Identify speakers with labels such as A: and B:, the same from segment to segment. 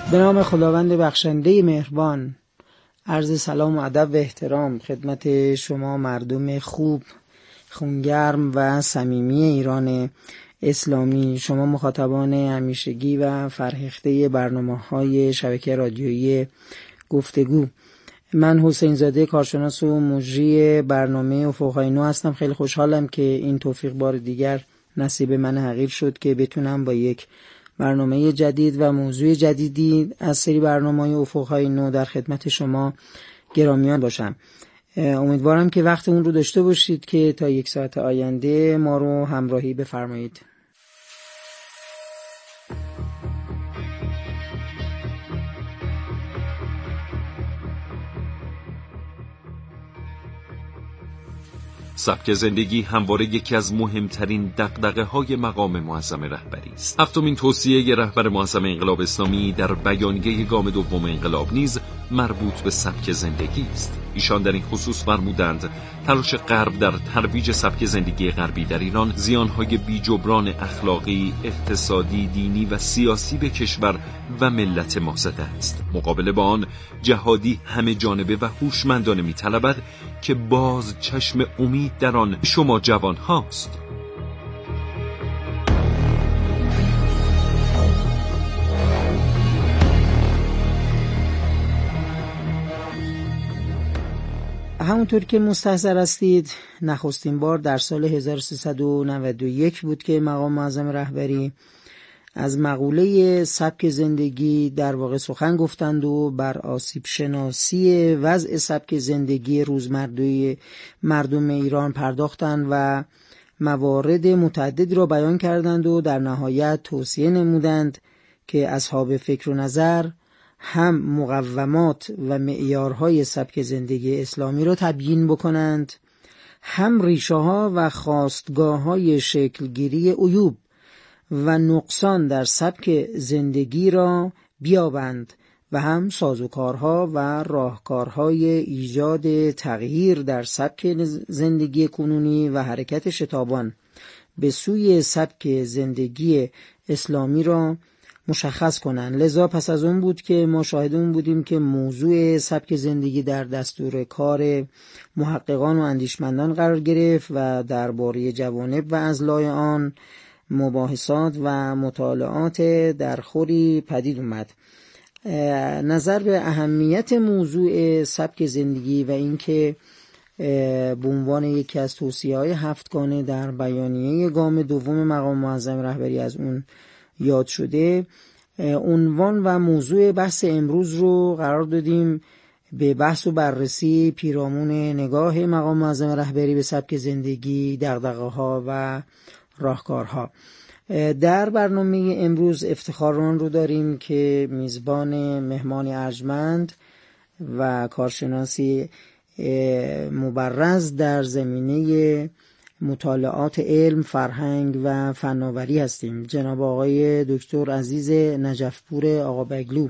A: به نام خداوند بخشنده مهربان، عرض سلام و ادب و احترام خدمت شما مردم خوب، خونگرم و صمیمی ایران اسلامی، شما مخاطبان همیشگی و فرهیخته برنامه‌های شبکه رادیویی گفتگو. من حسین زاده کارشناس و مجری برنامه افق‌های نو هستم. خیلی خوشحالم که این توفیق بار دیگر نصیب من حقیر شد که بتونم با یک برنامه جدید و موضوع جدیدی از سری برنامه‌های افق‌های نو در خدمت شما گرامیان باشم. امیدوارم که وقت اون رو داشته باشید که تا 1 ساعت آینده ما رو همراهی بفرمایید.
B: سبک زندگی همواره یکی از مهمترین دغدغه‌های مقام معظم رهبری است. هفتمین توصیه رهبر معظم انقلاب اسلامی در بیانیه گام دوم انقلاب نیز مربوط به سبک زندگی است. ایشان در این خصوص فرمودند تلاش غرب در ترویج سبک زندگی غربی در ایران زیانهای بی‌جبران اخلاقی، اقتصادی، دینی و سیاسی به کشور و ملت ما زده است. مقابل با آن جهادی همه جانبه و هوشمندانه می‌طلبد که باز چشم امید در آن شما جوان هاست.
A: همونطور که مستحضر هستید، نخستین بار در سال 1391 بود که مقام معظم رهبری از مقوله سبک زندگی در واقع سخن گفتند و بر آسیب شناسی وضع سبک زندگی روزمره مردم ایران پرداختند و موارد متعددی را بیان کردند و در نهایت توصیه نمودند که اصحاب فکر و نظر هم مقومات و معیارهای سبک زندگی اسلامی را تبیین بکنند، هم ریشه‌ها و خاستگاه‌های شکلگیری عیوب و نقصان در سبک زندگی را بیابند و هم سازوکارها و راهکارهای ایجاد تغییر در سبک زندگی کنونی و حرکت شتابان به سوی سبک زندگی اسلامی را مشخص کنند. لذا پس از اون بود که ما شاهد اون بودیم که موضوع سبک زندگی در دستور کار محققان و اندیشمندان قرار گرفت و درباره جوانب و اضلاع آن مباحثات و مطالعات درخوری پدید اومد. نظر به اهمیت موضوع سبک زندگی و اینکه به عنوان یکی از توصیه‌های هفتگانه در بیانیه گام دوم مقام معظم رهبری از اون یاد شده، عنوان و موضوع بحث امروز رو قرار دادیم به بحث و بررسی پیرامون نگاه مقام معظم رهبری به سبک زندگی، دغدغه‌ها و راهکارها. در برنامه امروز افتخاران رو داریم که میزبان مهمان ارجمند و کارشناسی مبرز در زمینه مطالعات علم، فرهنگ و فناوری هستیم. جناب آقای دکتر عزیز نجفپور آقا بگلو،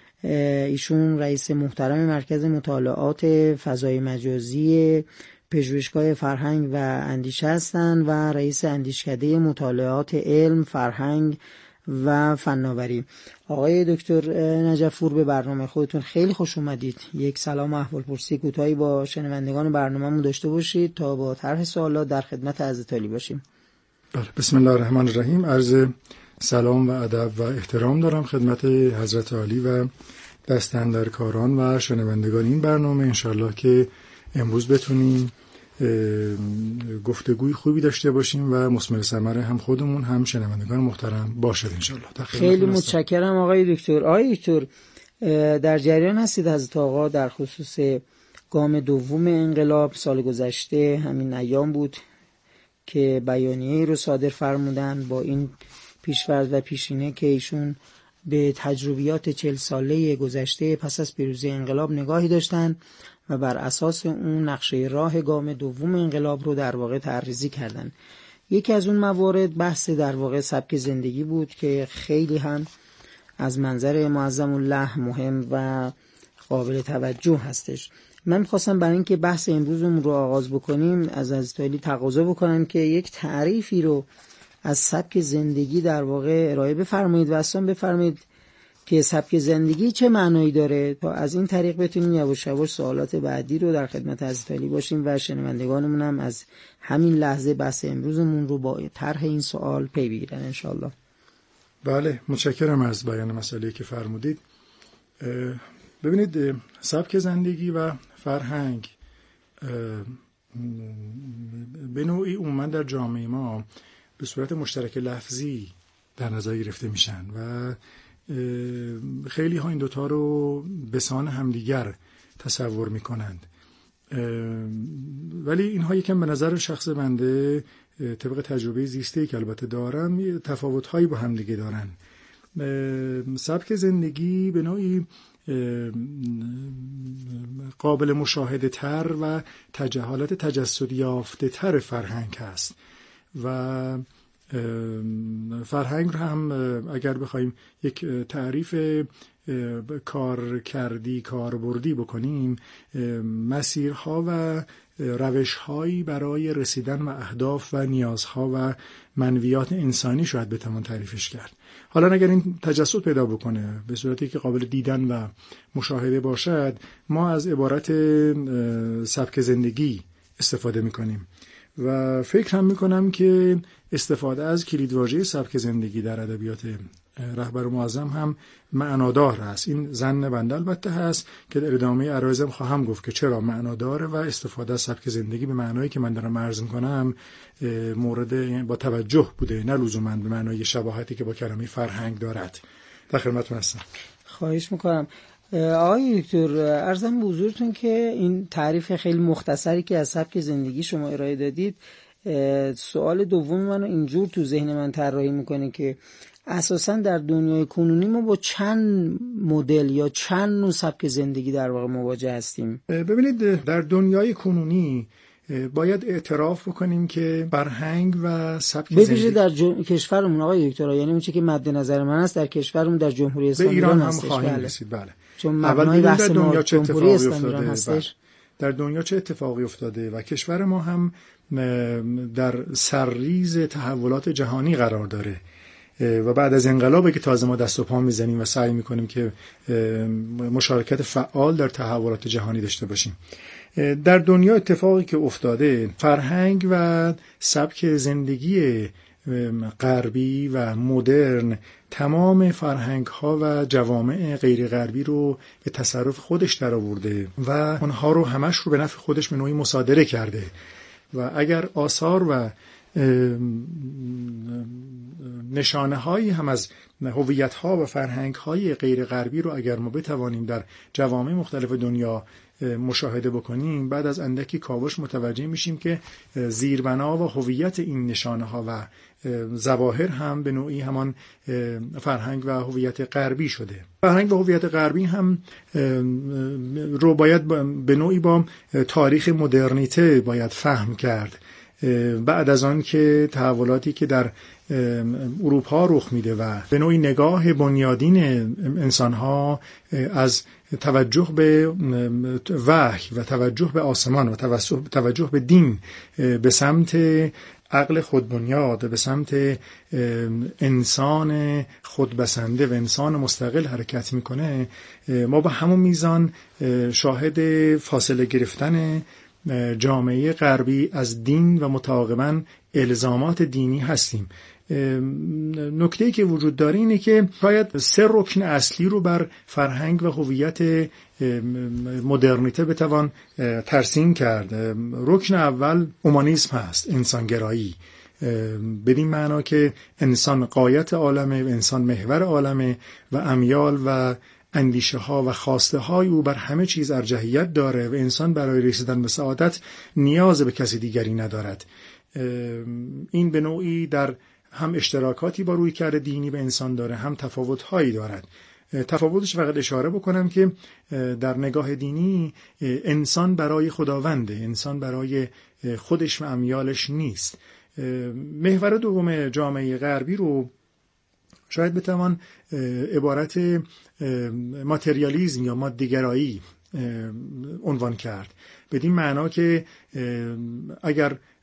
A: ایشون رئیس محترم مرکز مطالعات فضای مجازی پژوهشگاه فرهنگ و اندیشه هستند و رئیس اندیشکده مطالعات علم، فرهنگ و فناوری. آقای دکتر نجفپور، به برنامه خودتون خیلی خوش اومدید. یک سلام و احوالپرسی کوتاهی با شنوندگان برنامه‌مون داشته باشید تا با طرح سوالات در خدمت حضرت عالی باشیم.
C: بسم الله الرحمن الرحیم. عرض سلام و ادب و احترام دارم خدمت حضرت عالی و دستاندرکاران و شنوندگان این برنامه. انشالله که امروز بتونیم گفتگوی خوبی داشته باشیم و مثمر ثمره هم خودمون هم شنوندگان محترم باشد انشالله.
A: خیلی متشکرم آقای دکتر. آقای دکتر، در جریان هستید حضرت آقا در خصوص گام دوم انقلاب سال گذشته همین ایام بود که بیانیه‌ای رو صادر فرمودن با این پیش‌فرض و پیشینه که ایشون به تجربیات 40 ساله گذشته پس از پیروزی انقلاب نگاهی داشتن و بر اساس اون نقشه راه گام دوم انقلاب رو در واقع طرحریزی کردن. یکی از اون موارد بحث در واقع سبک زندگی بود که خیلی هم از منظر معظم الله مهم و قابل توجه هستش. من خواستم برای اینکه بحث امروزمون رو آغاز بکنیم از حضرت عالی تقاضا بکنم که یک تعریفی رو از سبک زندگی در واقع ارائه بفرمایید و اصلا بفرمایید که سبک زندگی چه معنایی داره، تا از این طریق بتونیم یواش یواش سوالات بعدی رو در خدمت حضرت علی باشیم و شنوندگانمون هم از همین لحظه بحث امروزمون رو با طرح این سوال پی بگیرن انشالله.
C: بله، متشکرم از بیان مسئله‌ای که فرمودید. ببینید، سبک زندگی و فرهنگ به نوعی عموما در جامعه ما به صورت مشترک لفظی در نظر گرفته میشن و خیلی ها این دوتا رو به سان همدیگر تصور میکنند، ولی اینها یکم به نظر شخص بنده طبق تجربه زیسته‌ای که البته دارم تفاوت‌هایی با همدیگه دارن. سبک زندگی به نوعی قابل مشاهده تر و حالت تجسد یافته تر فرهنگ هست و فرهنگ رو هم اگر بخوایم یک تعریف کاربردی بکنیم، مسیرها و روش‌هایی برای رسیدن به اهداف و نیازها و منویات انسانی شاید بتوان تعریفش کرد. حالا اگر این تجسد پیدا بکنه به صورتی که قابل دیدن و مشاهده باشد، ما از عبارت سبک زندگی استفاده می‌کنیم و فکر هم می‌کنم که استفاده از کلیدواژه سبک زندگی در ادبیات رهبر معظم هم معنادار است. این ظن بنده البته هست که در ادامه عرایزم خواهم گفت که چرا معناداره و استفاده از سبک زندگی به معنایی که من دارم عرض می‌کنم مورد با توجه بوده، نه لزوماً به معنای شباهتی که با کلمه فرهنگ دارد. در خدمتتون هستم.
A: خواهش می‌کنم. آقای دکتر، عرضم به حضورتون که این تعریف خیلی مختصری که از سبک زندگی شما ارائه دادید، سوال دوم منو اینجور تو ذهن من طراحی میکنه که اساساً در دنیای کنونی ما با چند مدل یا چند نوع سبک زندگی در واقع مواجه هستیم؟
C: ببینید، در دنیای کنونی باید اعتراف بکنیم که فرهنگ و سبک زندگی
A: در کشورمون آقای دکتر، یعنی اون چیزی که مد نظر من است در کشورمون در جمهوری اسلامی
C: ایران هم خواهیم رسید. بله،
A: چون مبنای بحث ما جمهوری اسلامی ایران هستش.
C: در دنیا چه اتفاقی افتاده و کشور ما هم در سرریز تحولات جهانی قرار داره و بعد از انقلابی که تازه ما دست و پا میزنیم و سعی میکنیم که مشارکت فعال در تحولات جهانی داشته باشیم. در دنیا اتفاقی که افتاده، فرهنگ و سبک زندگی غربی و مدرن تمام فرهنگ ها و جوامع غیر غربی رو به تصرف خودش در آورده و اونها رو همش رو به نفع خودش به نوعی مصادره کرده و اگر آثار و نشانه هایی هم از هویت ها و فرهنگ های غیر غربی رو اگر ما بتوانیم در جوامع مختلف دنیا مشاهده بکنیم، بعد از اندکی کاوش متوجه میشیم که زیربنا و هویت این نشانه ها و ظواهر هم به نوعی همان فرهنگ و هویت غربی شده. فرهنگ و هویت غربی هم رو باید به نوعی با تاریخ مدرنیته باید فهم کرد. بعد از آن که تحولاتی که در اروپا رخ میده و به نوعی نگاه بنیادین انسانها از توجه به وحی و توجه به آسمان و توجه به دین به سمت عقل خودبنیاد، به سمت انسان خودبسنده و انسان مستقل حرکت میکنه، ما با همون میزان شاهد فاصله گرفتن جامعه غربی از دین و متعاقباً الزامات دینی هستیم. نکته‌ای که وجود داره اینه که شاید 3 رکن اصلی رو بر فرهنگ و هویت مدرنیته بتوان ترسیم کرد. رکن اول اومانیسم هست، انسانگرایی، بدین معنا که انسان غایت عالمه و انسان محور عالمه و امیال و اندیشه ها و خواسته های او بر همه چیز ارجحیت داره و انسان برای رسیدن به سعادت نیاز به کسی دیگری ندارد. این به نوعی در هم اشتراکاتی با رویکرد دینی به انسان داره، هم تفاوت‌هایی دارد. تفاوتش فقط اشاره بکنم که در نگاه دینی انسان برای خداونده، انسان برای خودش و امیالش نیست. محور دوم جامعه غربی رو شاید بتوان عبارت ماتریالیزم یا مادیگرایی عنوان کرد، بدین معنا که اگر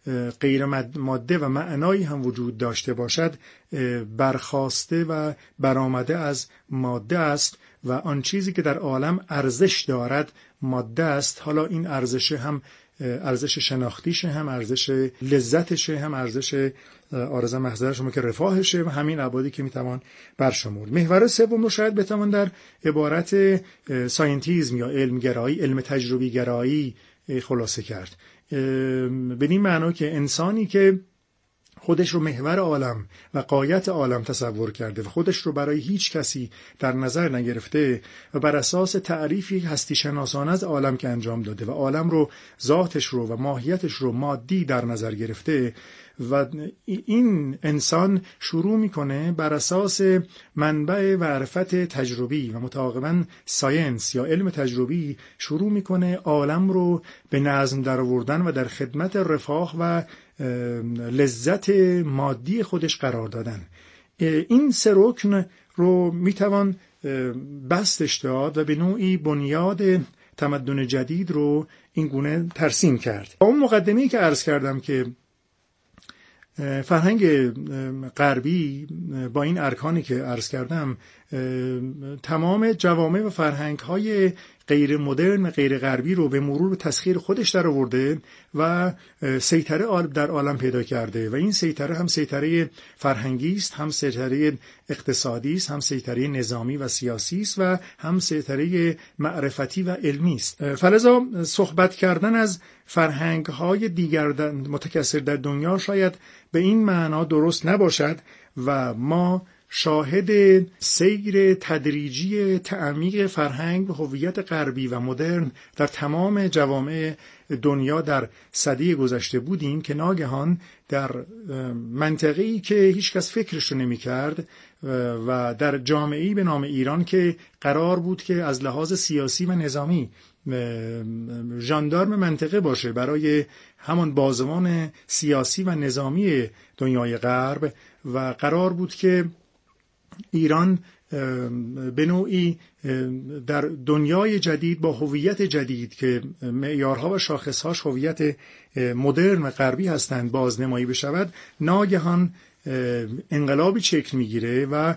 C: غیر ماده و معنایی هم وجود داشته باشد برخاسته و برآمده از ماده است و آن چیزی که در عالم ارزش دارد ماده است. حالا این ارزش هم ارزش شناختیشه، هم ارزش لذتشه، هم ارزش عارضه محضر شما که رفاهشه و همین ابعادی که میتوان برشمرد. محور سوم رو شاید بتوان در عبارت ساینتیزم یا علمگرایی، علم تجربی گرایی خلاصه کرد. بدین معنی که انسانی که خودش رو محور عالم و غایت عالم تصور کرده و خودش رو برای هیچ کسی در نظر نگرفته و بر اساس تعریفی هستی شناسانه از عالم که انجام داده و عالم رو ذاتش رو و ماهیتش رو مادی در نظر گرفته و این انسان شروع میکنه بر اساس منبع معرفت تجربی و متعاقباً ساینس یا علم تجربی شروع میکنه عالم رو به نظم در آوردن و در خدمت رفاه و لذت مادی خودش قرار دادن. این سه رکن رو میتوان بستش داد و به نوعی بنیاد تمدن جدید رو این گونه ترسیم کرد. اون مقدمه‌ای که عرض کردم که فرهنگ غربی با این ارکانی که عرض کردم تمام جوامع و فرهنگ‌های غیر مدرن و غیر غربی رو به مرور به تسخیر خودش در آورده و سیطره در عالم پیدا کرده و این سیطره هم سیطره فرهنگی است، هم سیطره اقتصادی است، هم سیطره نظامی و سیاسی است و هم سیطره معرفتی و علمی است. فلذا صحبت کردن از فرهنگ‌های دیگر متکثر در دنیا شاید به این معنا درست نباشد و ما شاهد سیر تدریجی تعمیق فرهنگ و هویت غربی و مدرن در تمام جوامع دنیا در سده گذشته بودیم که ناگهان در منطقه‌ای که هیچ کس فکرش رو نمی‌کرد و در جامعه‌ای به نام ایران که قرار بود که از لحاظ سیاسی و نظامی ژاندارم منطقه باشه برای همان بازوان سیاسی و نظامی دنیای غرب و قرار بود که ایران به نوعی در دنیای جدید با هویت جدید که معیارها و شاخصهاش هویت مدرن و غربی هستند بازنمایی بشود، ناگهان انقلابی شکل میگیره و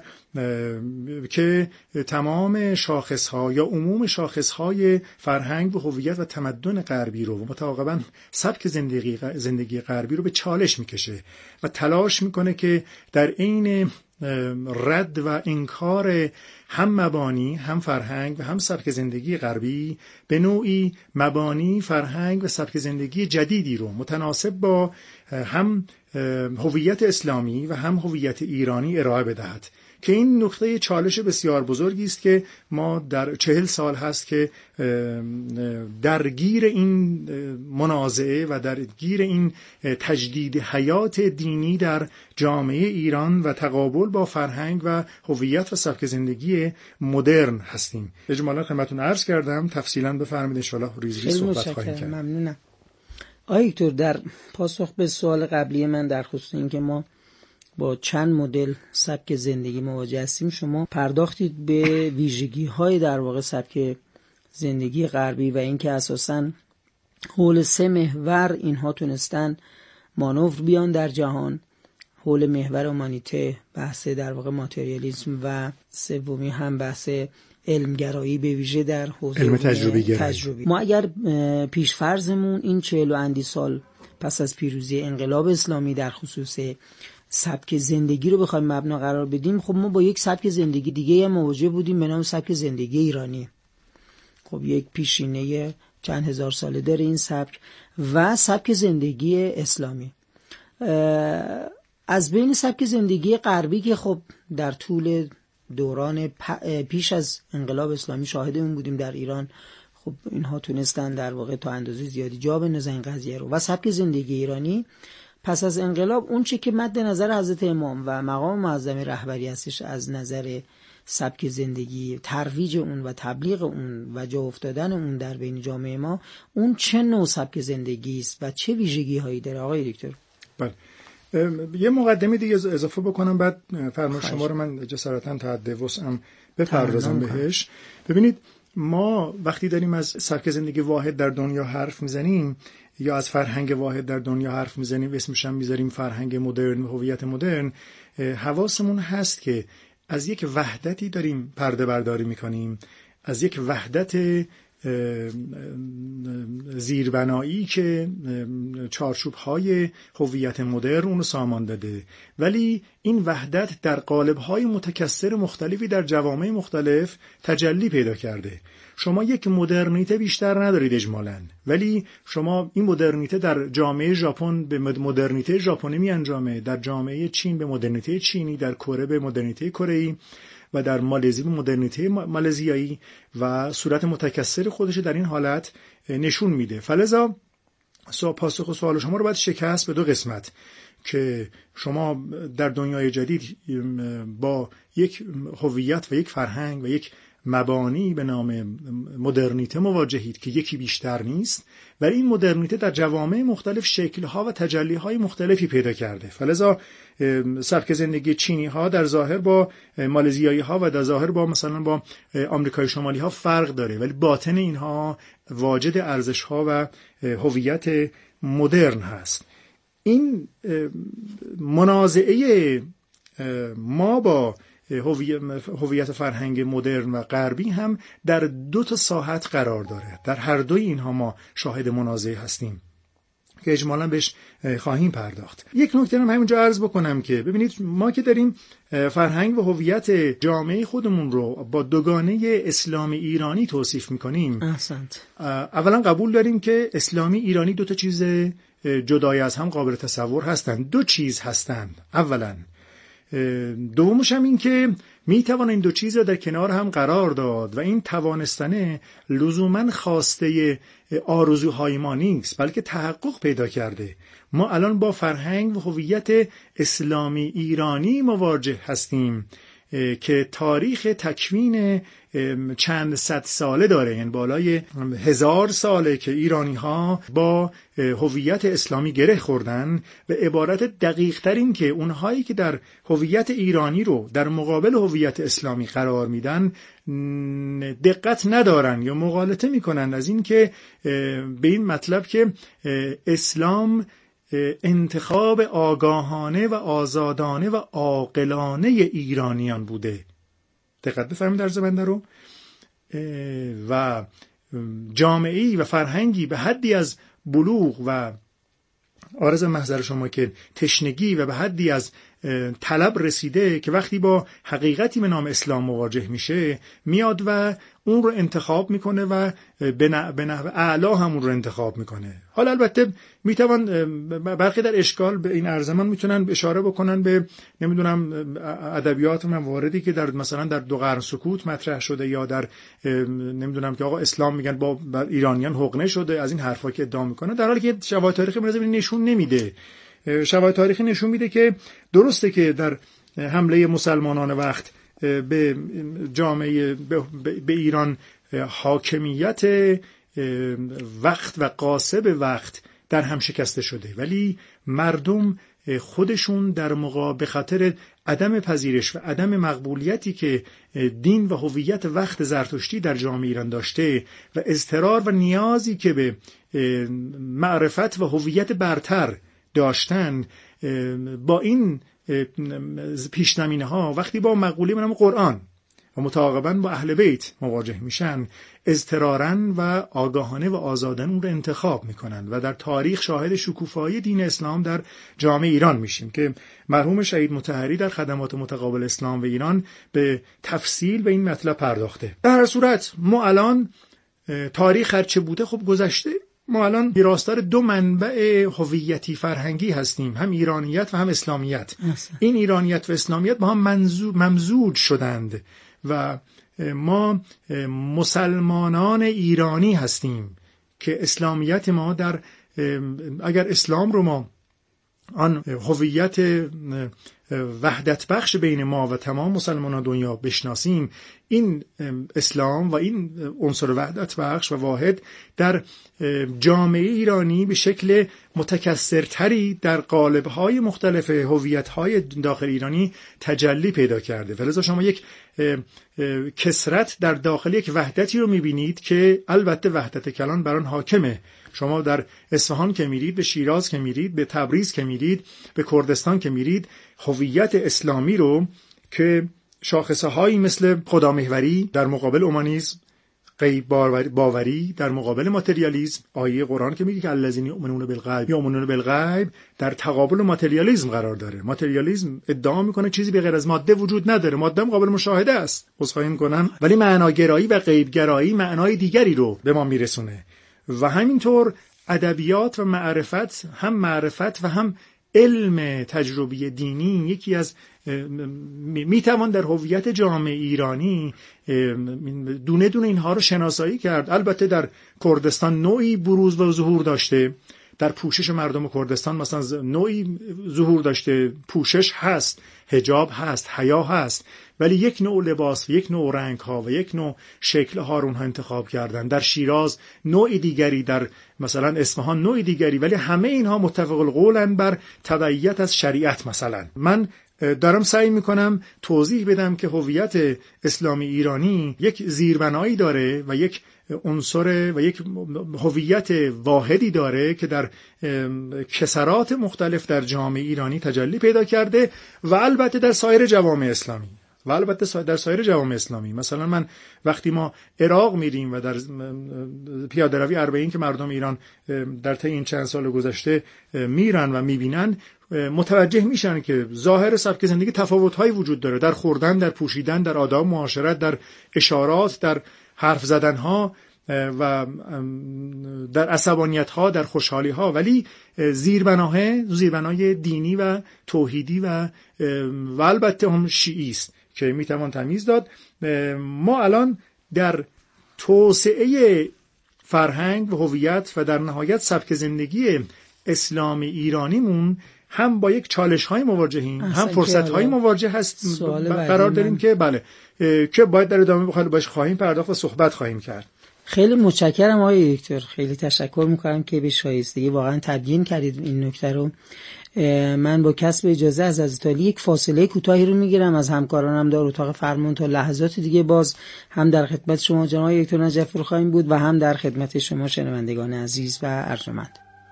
C: که تمام شاخصها یا عموم شاخصهای فرهنگ و هویت و تمدن غربی رو و متعاقباً سبک زندگی غربی رو به چالش میکشه و تلاش میکنه که در عین رد و انکار هم مبانی، هم فرهنگ و هم سبک زندگی غربی به نوعی مبانی، فرهنگ و سبک زندگی جدیدی رو متناسب با هم هویت اسلامی و هم هویت ایرانی ارائه بدهد که این نقطه چالش بسیار بزرگی است که ما در 40 سال هست که درگیر این منازعه و درگیر این تجدید حیات دینی در جامعه ایران و تقابل با فرهنگ و هویت و سبک زندگی مدرن هستیم. اجمالا خدمتتون عرض کردم، تفصیلا بفرمایید ان شاء الله ریزی صحبت خواهیم کرد.
A: ممنونم. آقای دکتر، در پاسخ به سوال قبلی من در خصوص اینکه ما با چند مدل سبک زندگی مواجه هستیم، شما پرداختید به ویژگی‌های در واقع سبک زندگی غربی و اینکه اساساً حول 3 محور اینها تونستن مانور بیان در جهان، حول محور اومانیته، بحث در واقع ماتریالیسم و سومی هم بحث علمگرایی به ویژه در حوزه
C: علم تجربی.
A: ما اگر پیشفرضمون این 40 و اندی سال پس از پیروزی انقلاب اسلامی در خصوص سبک زندگی رو بخوایم مبنا قرار بدیم، خب ما با یک سبک زندگی دیگه هم مواجه بودیم به نام سبک زندگی ایرانی. خب یک پیشینه چند هزار ساله داره این سبک و سبک زندگی اسلامی. از بین سبک زندگی غربی که خب در طول دوران پیش از انقلاب اسلامی شاهد اون بودیم در ایران، خب اینها تونستن در واقع تا اندازه زیادی جا بندازن این قضیه رو، و سبک زندگی ایرانی پس از انقلاب اون چه که مد نظر حضرت امام و مقام معظم رهبری هستش از نظر سبک زندگی، ترویج اون و تبلیغ اون و جا افتادن اون در بین جامعه ما، اون چه نوع سبک زندگی است و چه ویژگی هایی داره آقای دکتر؟
C: بله، یه مقدمه دیگه اضافه بکنم بعد فرمایش شما رو من جسارتاً تا حد وسعم بپردازم بهش. ببینید، ما وقتی داریم از سبک زندگی واحد در دنیا حرف میزنیم یا از فرهنگ واحد در دنیا حرف میزنیم، اسمش هم میذاریم فرهنگ مدرن، هویت مدرن، حواسمون هست که از یک وحدتی داریم پرده برداری میکنیم، از یک وحدت زیربنایی که چارچوب‌های هویت مدرن اون رو سامان داده، ولی این وحدت در قالب‌های متکثر مختلفی در جوامع مختلف تجلی پیدا کرده. شما یک مدرنیته بیشتر ندارید اجمالاً، ولی شما این مدرنیته در جامعه ژاپن به مدرنیته ژاپنی میانجامه، در جامعه چین به مدرنیته چینی، در کره به مدرنیته کره‌ای و در مالزی به مدرنیته مالزیایی و صورت متکثر خودش در این حالت نشون میده. فلذا پاسخ سوال شما رو باید شکست به دو قسمت که شما در دنیای جدید با یک هویت و یک فرهنگ و یک مبانی به نام مدرنیته مواجهید که یکی بیشتر نیست، ولی این مدرنیته در جوامع مختلف شکل‌ها و تجلی‌های مختلفی پیدا کرده. فلذا سبک زندگی چینی‌ها در ظاهر با مالزیایی‌ها و در ظاهر با مثلا با آمریکای شمالی‌ها فرق داره، ولی باطن اینها واجد ارزش‌ها و هویت مدرن هست. این منازعه ما با هویت فرهنگ مدرن و غربی هم در دو تا ساحت قرار داره. در هر دوی اینها ما شاهد منازعه هستیم که اجمالاً بهش خواهیم پرداخت. یک نکته هم همینجا عرض بکنم که ببینید ما که داریم فرهنگ و هویت جامعه خودمون رو با دوگانه اسلامی ایرانی توصیف میکنیم،
A: احسنت.
C: اولا قبول داریم که اسلامی ایرانی دو تا چیز جدای از هم قابل تصور هستند. دو چیز هستند. اولا دومش هم این که میتوان این دو چیز را در کنار هم قرار داد و این توانستنه لزوماً خواسته آرزوهای ما نیست، بلکه تحقق پیدا کرده. ما الان با فرهنگ و هویت اسلامی ایرانی مواجه هستیم که تاریخ تکوین چند صد ساله داره، یعنی بالای 1000 ساله که ایرانی ها با هویت اسلامی گره خوردن. به عبارت دقیق تر این که اونهایی که در هویت ایرانی رو در مقابل هویت اسلامی قرار میدن دقت ندارن یا مغالطه میکنن از این که به این مطلب که اسلام انتخاب آگاهانه و آزادانه و عاقلانه ایرانیان بوده. دقت بفرمایید در زبنده رو. و جامعه‌ای و فرهنگی به حدی از بلوغ و عرض محضر شما که تشنگی و به حدی از طلب رسیده که وقتی با حقیقتی به نام اسلام مواجه میشه میاد و اون رو انتخاب میکنه و به نحو اعلی همون رو انتخاب میکنه. حالا البته میتوان برخی در اشکال به این ارزمان میتونن اشاره بکنن به نمیدونم ادبیات و مواردی که در مثلا در 2 قرن سکوت مطرح شده یا در نمیدونم که آقا اسلام میگن با ایرانیان حقنه شده، از این حرفا که ادعا میکنه، در حالی که شواهد تاریخی نشون نمیده. شواهد تاریخی نشون میده که درسته که در حمله مسلمانان وقت به جامعه به ایران حاکمیت وقت و قاصب وقت در هم شکسته شده، ولی مردم خودشون به خاطر عدم پذیرش و عدم مقبولیتی که دین و هویت وقت زرتشتی در جامعه ایران داشته و اضطرار و نیازی که به معرفت و هویت برتر داشتن، با این پیش‌نمینه ها وقتی با مقوله به نام قرآن و متعاقباً با اهل بیت مواجه میشن، اضطراراً و آگاهانه و آزادانه اون رو انتخاب میکنن و در تاریخ شاهد شکوفایی دین اسلام در جامعه ایران میشیم که مرحوم شهید مطهری در خدمات متقابل اسلام و ایران به تفصیل به این مطلب پرداخته. در هر صورت ما الان تاریخ هرچه بوده خب گذشته. ما الان ویراستار 2 منبع هویتی فرهنگی هستیم، هم ایرانیت و هم اسلامیت. این ایرانیت و اسلامیت با هم ممزوج شدند و ما مسلمانان ایرانی هستیم که اسلامیت ما در اگر اسلام رو ما آن هویت وحدت بخش بین ما و تمام مسلمانان دنیا بشناسیم، این اسلام و این عنصر وحدت بخش و واحد در جامعه ایرانی به شکل متکثرتری در قالب‌های مختلف هویت‌های داخل ایرانی تجلی پیدا کرده. فلذا شما یک کثرت در داخل یک وحدتی رو می‌بینید که البته وحدت کلان بر آن حاکمه. شما در اصفهان که میرید، به شیراز که میرید، به تبریز که میرید، به کردستان که میرید، هویت اسلامی رو که شاخصه هایی مثل خدامحوری در مقابل اومانیسم، غیب باوری در مقابل ماتریالیسم، آیه قرآن که میگه که الذین یؤمنون بالغیب یؤمنون بالغیب در تقابل ماتریالیسم قرار داره. ماتریالیسم ادعا میکنه چیزی به غیر از ماده وجود نداره، ماده قابل مشاهده است، عذرخواهی میکنم، ولی معناگرایی و غیبگرایی معنای دیگری رو به ما میرسونه. و همینطور ادبیات و معرفت، هم معرفت و هم علم تجربی دینی، یکی از میتوان در هویت جامعه ایرانی دونه دونه اینها رو شناسایی کرد. البته در کردستان نوعی بروز و ظهور داشته، در پوشش مردم کردستان مثلا نوعی ظهور داشته، پوشش هست، حجاب هست، حیا هست، ولی یک نوع لباس و یک نوع رنگ ها و یک نوع شکل ها رو اونها انتخاب کردن. در شیراز نوع دیگری، در مثلا اصفهان نوع دیگری، ولی همه اینها متفق القولن بر تبعیت از شریعت. مثلا من دارم سعی میکنم توضیح بدم که هویت اسلامی ایرانی یک زیربنایی داره و یک عنصر و یک هویت واحدی داره که در کسرات مختلف در جامعه ایرانی تجلی پیدا کرده و البته در سایر جوامع اسلامی مثلا من وقتی ما عراق میریم و در پیاده روی اربعین که مردم ایران در طی این چند سال گذشته میرن و میبینن، متوجه میشن که ظاهر سبک زندگی تفاوت‌هایی وجود داره، در خوردن، در پوشیدن، در آداب معاشرت، در اشارات، در حرف زدنها و در عصبانیت‌ها، در خوشحالی‌ها، ولی زیربنای دینی و توحیدی و البته هم شیعی است که میتوان تمیز داد. ما الان در توسعه فرهنگ و هویت و در نهایت سبک زندگی اسلام ایرانیمون هم با یک چالش‌های مواجهیم، هم فرصت‌های مواجه هست قرار داریم که بله که باید در ادامه بخواهیم خواهیم پرداخت و صحبت خواهیم کرد.
A: خیلی متشکرم آقای دکتر، خیلی تشکر میکنم که به شایستگی واقعا تبیین کردید این نکته رو. من با کسب اجازه از حضرت عالی یک فاصله کوتاهی رو میگیرم از همکارانم در اتاق فرمان تا لحظات دیگه باز هم در خدمت شما جناب دکتر نجف‌پور خواهیم بود و هم در خدمت شما شنوندگان عزیز و ارجمند.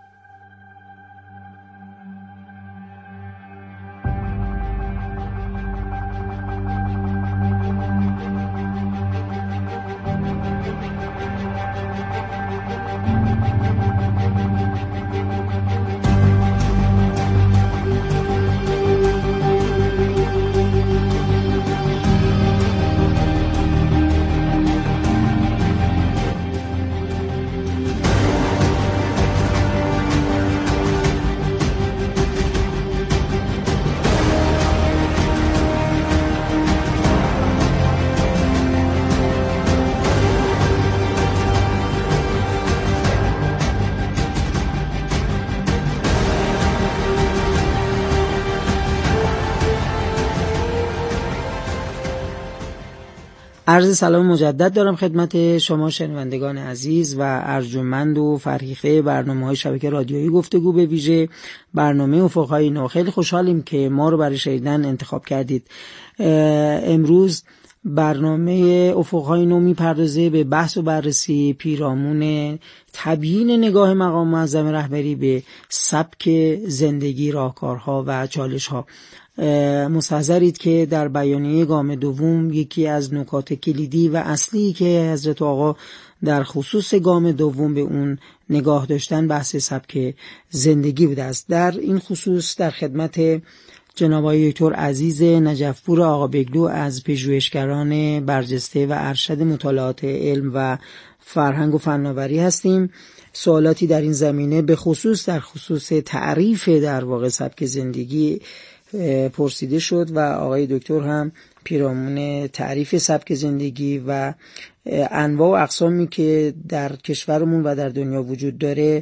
A: عرض سلام مجدد دارم خدمت شما شنوندگان عزیز و ارجمند و فرهیخته برنامه‌های شبکه رادیویی گفتگو، به ویژه برنامه افق‌های نو. خیلی خوشحالیم که ما رو برای شنیدن انتخاب کردید. امروز برنامه افق‌های نو میپردازه به بحث و بررسی پیرامون تبیین نگاه مقام معظم رهبری به سبک زندگی، راهکارها و چالش‌ها. مستحضرید که در بیانیه گام دوم یکی از نکات کلیدی و اصلی که حضرت آقا در خصوص گام دوم به اون نگاه داشتن بحث سبک زندگی بوده است. در این خصوص در خدمت جناب آقای دکتر عزیز نجف‌پور آقا بگلو از پژوهشگران برجسته و ارشد مطالعات علم و فرهنگ و فناوری هستیم. سوالاتی در این زمینه به خصوص در خصوص تعریف در واقع سبک زندگی پرسیده شد و آقای دکتر هم پیرامون تعریف سبک زندگی و انواع و اقسامی که در کشورمون و در دنیا وجود داره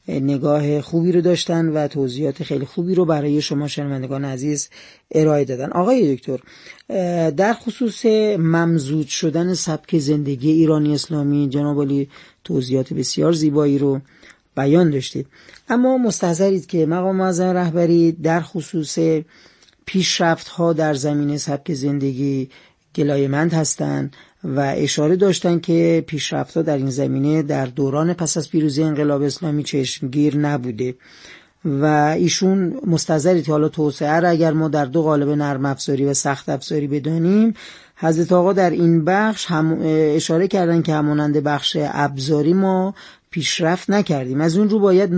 A: نگاه خوبی رو داشتن و توضیحات خیلی خوبی رو برای شما شنوندگان عزیز ارائه دادن. آقای دکتر، در خصوص ممزوج شدن سبک زندگی ایرانی اسلامی جناب عالی توضیحات بسیار زیبایی رو بیان داشتید، اما مستحضرید که مقام معظم رهبری در خصوص پیشرفت‌ها در زمینه سبک زندگی گلایه‌مند هستند و اشاره داشتن که پیشرفت‌ها در این زمینه در دوران پس از پیروزی انقلاب اسلامی چشمگیر نبوده و ایشون مستحضرید که حالا توسعه را اگر ما در دو قالب نرم افزاری و سخت افزاری بدانیم، حضرت آقا در این بخش هم اشاره کردن که همانند بخش ابزاری ما پیشرفت نکردیم. از اون رو باید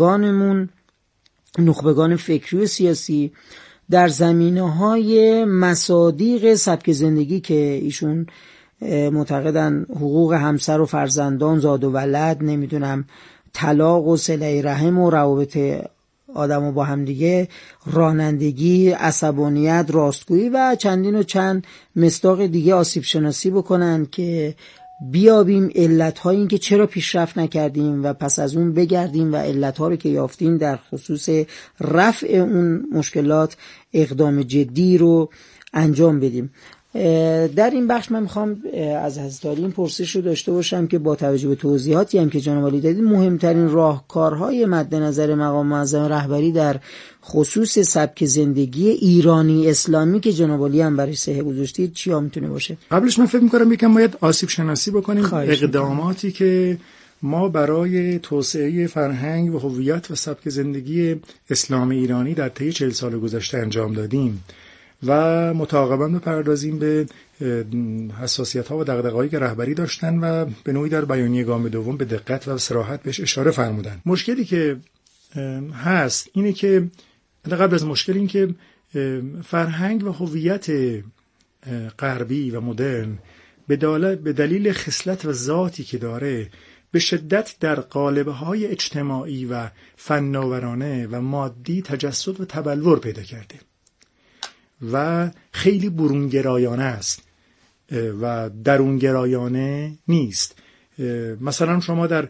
A: نخبگان فکری و سیاسی در زمینه‌های مصادیق سبک زندگی که ایشون معتقدن حقوق همسر و فرزندان، زاد و ولد، نمیدونم طلاق و صله رحم و روابط آدم و با هم دیگه، رانندگی، عصبانیت، راستگویی و چندین و چند مصداق دیگه آسیب شناسی بکنن که بیابیم علت‌های این که چرا پیشرفت نکردیم و پس از اون بگردیم و علت‌ها رو که یافتیم در خصوص رفع اون مشکلات اقدام جدی رو انجام بدیم. در این بخش من میخوام از حضرت عالی این پرسش رو داشته باشم که با توجه به توضیحاتی هم که جناب عالی دادید، مهمترین راهکارهای مد نظر مقام معظم رهبری در خصوص سبک زندگی ایرانی اسلامی که جناب عالی هم برای صحه گذاشتید چیا میتونه باشه؟
C: قبلش من فکر میکنم یکم باید آسیب شناسی بکنیم اقداماتی که ما برای توسعه فرهنگ و هویت و سبک زندگی اسلام ایرانی در طی 40 سال گذشته انجام دادیم و متعاقباً بپردازیم به حساسیت‌ها و دغدغه‌هایی که رهبری داشتن و به نوعی در بیانیه گام دوم به دقت و صراحت بهش اشاره فرمودن. مشکلی که هست اینه که قبل از مشکل این که فرهنگ و هویت غربی و مدرن به دلیل خصلت و ذاتی که داره به شدت در قالب‌های اجتماعی و فناورانه و مادی تجسد و تبلور پیدا کرده و خیلی برونگرایانه است و درونگرایانه نیست. مثلا شما در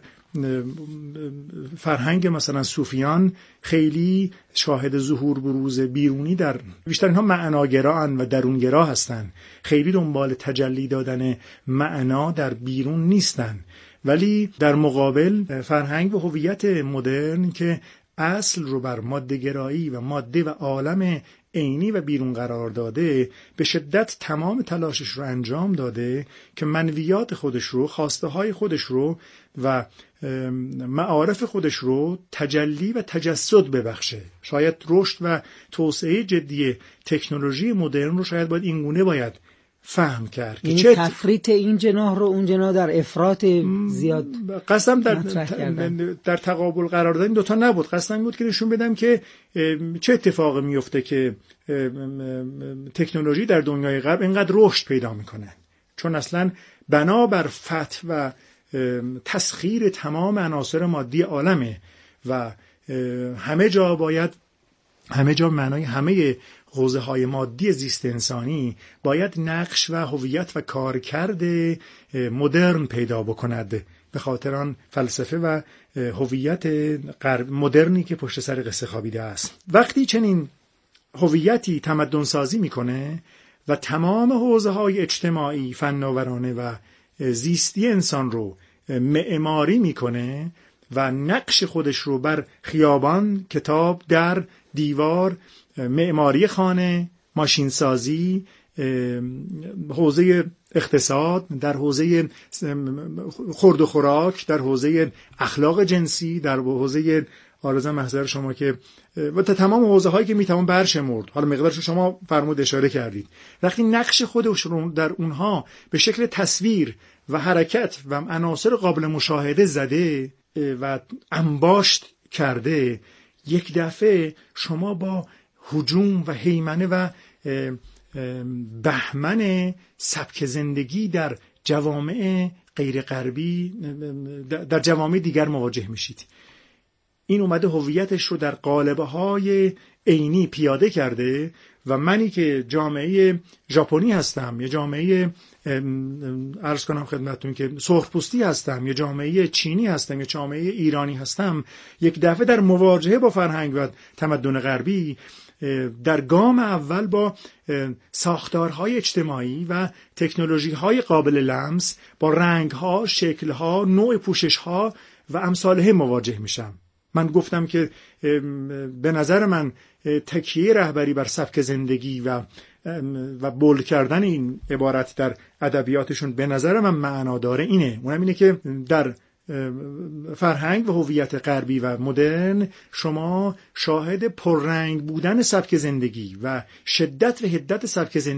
C: فرهنگ مثلا صوفیان خیلی شاهد ظهور بروز بیرونی در بیشتر اینها معناگران و درونگرا هستند، خیلی دنبال تجلی دادن معنا در بیرون نیستن. ولی در مقابل فرهنگ و هویت مدرن که اصل رو بر ماده‌گرایی و ماده و عالم عینی و بیرون قرار داده، به شدت تمام تلاشش رو انجام داده که منویات خودش رو، خواسته های خودش رو و معارف خودش رو تجلی و تجسد ببخشه. شاید رشد و توسعه جدی تکنولوژی مدرن رو شاید باید اینگونه باید فهم کرد که
A: چه تفریط این جناح رو اون جناح در افراط زیاد
C: قسم در تقابل قرار دادن دوتا نبود. قسم بود که نشون بدم که چه اتفاقی میفته که تکنولوژی در دنیای غرب اینقدر رشد پیدا میکنه، چون اصلا بنابر فتح و تسخیر تمام عناصر مادی عالمه و همه جا معنای همه حوزه های مادی زیست انسانی باید نقش و هویت و کارکرد مدرن پیدا بکند، به خاطر آن فلسفه و هویت مدرنی که پشت سر قصه خوابیده است. وقتی چنین هویتی تمدن سازی میکنه و تمام حوزه های اجتماعی، فناورانه و زیستی انسان رو معماری میکنه و نقش خودش رو بر خیابان، کتاب، در، دیوار، معماری خانه، ماشینسازی، حوزه اقتصاد، در حوزه خورد و خوراک، در حوزه اخلاق جنسی، در حوزه آرزم محضر شما که و تمام حوزه هایی که میتوان برشمرد، حالا مقدارش شما فرمود اشاره کردید. وقتی نقش خودش رو در اونها به شکل تصویر و حرکت و عناصر قابل مشاهده زده و انباشت کرده، یک دفعه شما با هجوم و هیمنه و بهمن سبک زندگی در جوامع غیر غربی، در جوامع دیگر مواجه میشید. این اومده هویتش رو در قالب‌های عینی پیاده کرده و منی که جامعه ژاپنی هستم یا جامعه عرض کنم خدمتتون که سرخپوستی هستم یا جامعه چینی هستم یا جامعه ایرانی هستم، یک دفعه در مواجهه با فرهنگ و تمدن غربی در گام اول با ساختارهای اجتماعی و تکنولوژی‌های قابل لمس، با رنگ‌ها، شکل‌ها، نوع پوشش‌ها و امثالها مواجه میشم. من گفتم که به نظر من تکیه رهبری بر سبک زندگی و بولد کردن این عبارت در ادبیاتشون به نظر من معنا داره اونم اینه که در فرهنگ و هویت غربی و مدرن شما شاهد پررنگ بودن سبک زندگی و شدت و حدت سبک زندگی